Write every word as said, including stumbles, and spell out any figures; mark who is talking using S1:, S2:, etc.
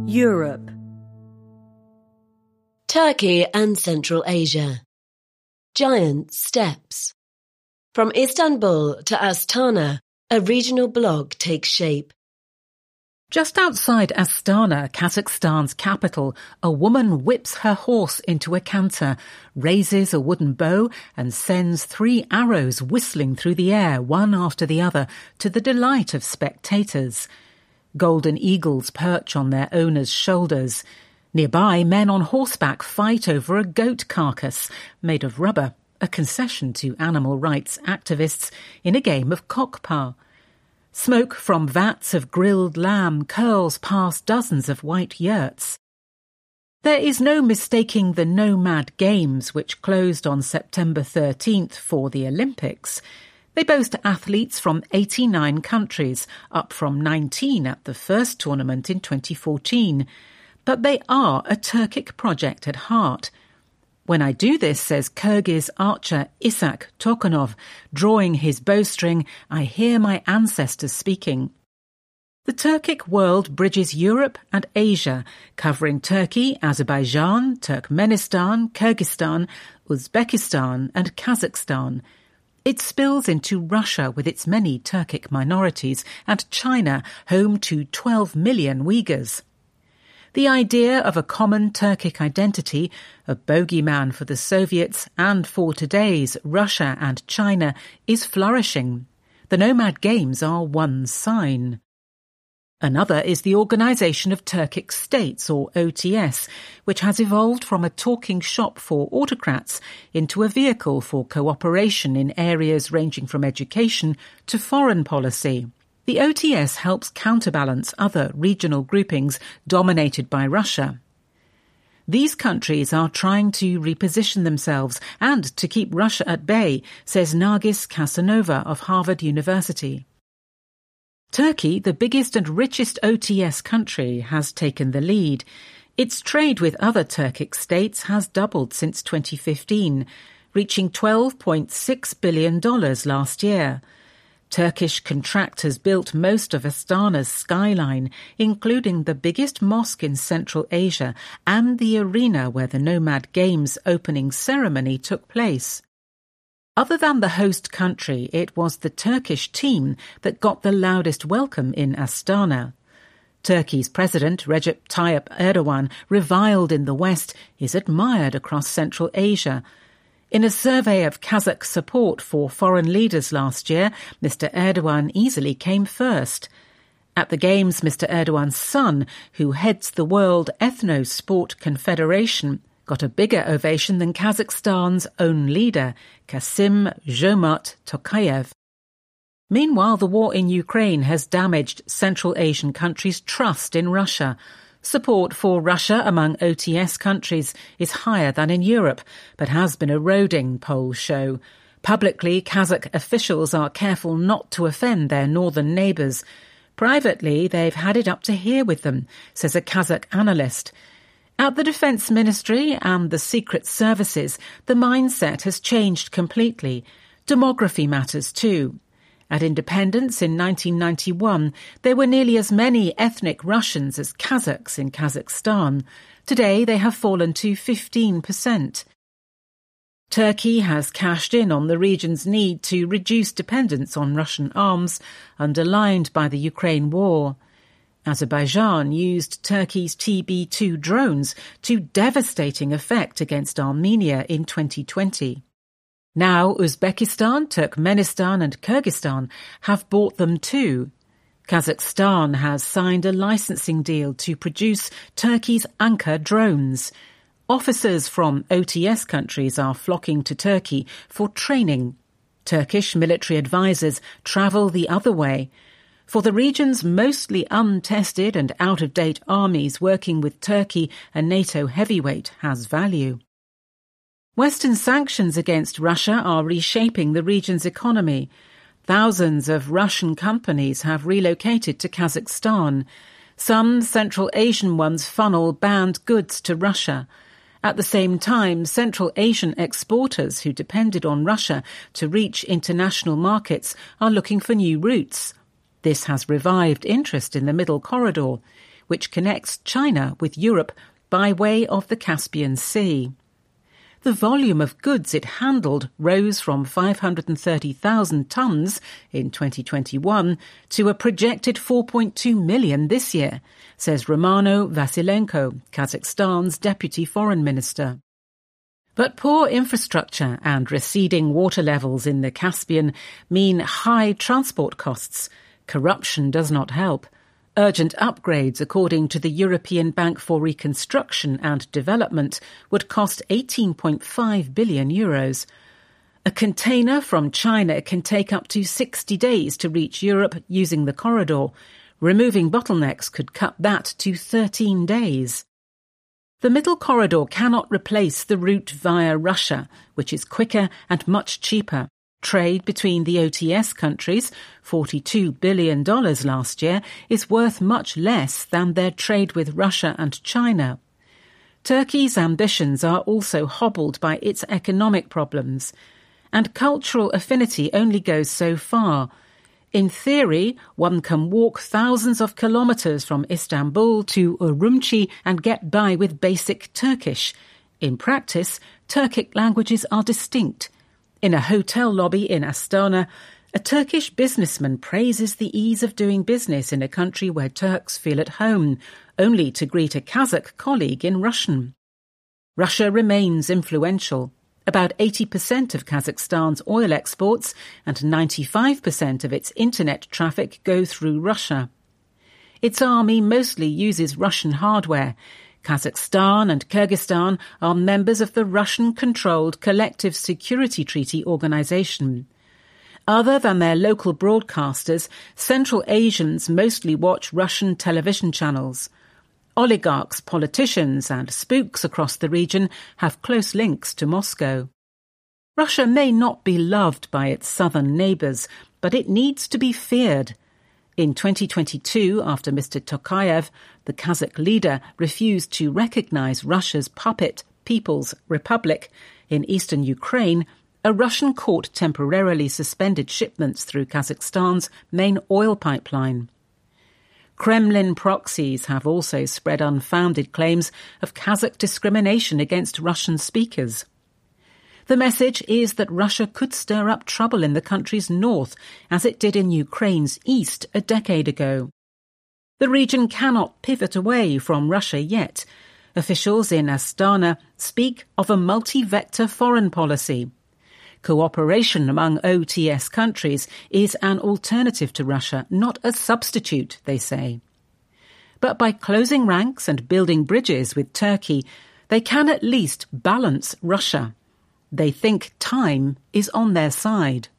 S1: Europe.
S2: Turkey and Central Asia. Giant steps. From Istanbul to Astana, a regional blog takes shape.
S3: Just outside Astana, Kazakhstan's capital, a woman whips her horse into a canter, raises a wooden bow and sends three arrows whistling through the air, one after the other, to the delight of spectators. Golden eagles perch on their owners' shoulders. Nearby, men on horseback fight over a goat carcass made of rubber, a concession to animal rights activists in a game of cockpa. Smoke from vats of grilled lamb curls past dozens of white yurts. There is no mistaking the Nomad Games, which closed on September thirteenth for the Olympics. They boast athletes from eighty-nine countries, up from nineteen at the first tournament in twenty fourteen. But they are a Turkic project at heart. When I do this, says Kyrgyz archer Isak Tokanov, drawing his bowstring, I hear my ancestors speaking. The Turkic world bridges Europe and Asia, covering Turkey, Azerbaijan, Turkmenistan, Kyrgyzstan, Uzbekistan and Kazakhstan. It spills into Russia with its many Turkic minorities and China, home to twelve million Uyghurs. The idea of a common Turkic identity, a bogeyman for the Soviets and for today's Russia and China, is flourishing. The Nomad Games are one sign. Another is the Organisation of Turkic States, or O T S, which has evolved from a talking shop for autocrats into a vehicle for cooperation in areas ranging from education to foreign policy. The O T S helps counterbalance other regional groupings dominated by Russia. These countries are trying to reposition themselves and to keep Russia at bay, says Nargis Casanova of Harvard University. Turkey, the biggest and richest O T S country, has taken the lead. Its trade with other Turkic states has doubled since twenty fifteen, reaching twelve point six billion dollars last year. Turkish contractors built most of Astana's skyline, including the biggest mosque in Central Asia and the arena where the Nomad Games opening ceremony took place. Other than the host country, it was the Turkish team that got the loudest welcome in Astana. Turkey's president, Recep Tayyip Erdogan, reviled in the West, is admired across Central Asia. In a survey of Kazakh support for foreign leaders last year, Mister Erdogan easily came first. At the Games, Mister Erdogan's son, who heads the World Ethno-Sport Confederation, got a bigger ovation than Kazakhstan's own leader, Kassym-Jomart Tokayev. Meanwhile, the war in Ukraine has damaged Central Asian countries' trust in Russia. Support for Russia among O T S countries is higher than in Europe, but has been eroding, polls show. Publicly, Kazakh officials are careful not to offend their northern neighbours. Privately, they've had it up to here with them, says a Kazakh analyst. At the Defence Ministry and the Secret Services, the mindset has changed completely. Demography matters too. At independence in nineteen ninety-one, there were nearly as many ethnic Russians as Kazakhs in Kazakhstan. Today they have fallen to fifteen percent. Turkey has cashed in on the region's need to reduce dependence on Russian arms, underlined by the Ukraine war. Azerbaijan used Turkey's T B two drones to devastating effect against Armenia in twenty twenty. Now Uzbekistan, Turkmenistan and Kyrgyzstan have bought them too. Kazakhstan has signed a licensing deal to produce Turkey's Anka drones. Officers from O T S countries are flocking to Turkey for training. Turkish military advisers travel the other way. For the region's mostly untested and out-of-date armies, working with Turkey, a NATO heavyweight, has value. Western sanctions against Russia are reshaping the region's economy. Thousands of Russian companies have relocated to Kazakhstan. Some Central Asian ones funnel banned goods to Russia. At the same time, Central Asian exporters who depended on Russia to reach international markets are looking for new routes. This has revived interest in the Middle Corridor. which connects China with Europe by way of the Caspian Sea. The volume of goods it handled rose from five hundred thirty thousand tonnes in twenty twenty-one to a projected four point two million this year, says Romano Vasilenko, Kazakhstan's deputy foreign minister. But poor infrastructure and receding water levels in the Caspian mean high transport costs. Corruption does not help. Urgent upgrades, according to the European Bank for Reconstruction and Development, would cost eighteen point five billion euros. A container from China can take up to sixty days to reach Europe using the corridor. Removing bottlenecks could cut that to thirteen days. The middle corridor cannot replace the route via Russia, which is quicker and much cheaper. Trade between the O T S countries, forty-two billion dollars last year, is worth much less than their trade with Russia and China. Turkey's ambitions are also hobbled by its economic problems, and cultural affinity only goes so far. In theory, one can walk thousands of kilometres from Istanbul to Urumqi and get by with basic Turkish. In practice, Turkic languages are distinct. In a hotel lobby in Astana, a Turkish businessman praises the ease of doing business in a country where Turks feel at home, only to greet a Kazakh colleague in Russian. Russia remains influential. About eighty percent of Kazakhstan's oil exports and ninety-five percent of its internet traffic go through Russia. Its army mostly uses Russian hardware. Kazakhstan and Kyrgyzstan are members of the Russian-controlled Collective Security Treaty Organization. Other than their local broadcasters, Central Asians mostly watch Russian television channels. Oligarchs, politicians and spooks across the region have close links to Moscow. Russia may not be loved by its southern neighbours, but it needs to be feared. In twenty twenty-two, after Mister Tokayev, the Kazakh leader, refused to recognise Russia's puppet People's Republic in eastern Ukraine, a Russian court temporarily suspended shipments through Kazakhstan's main oil pipeline. Kremlin proxies have also spread unfounded claims of Kazakh discrimination against Russian speakers. The message is that Russia could stir up trouble in the country's north, as it did in Ukraine's east a decade ago. The region cannot pivot away from Russia yet. Officials in Astana speak of a multi-vector foreign policy. Cooperation among O T S countries is an alternative to Russia, not a substitute, they say. But by closing ranks and building bridges with Turkey, they can at least balance Russia. They think time is on their side.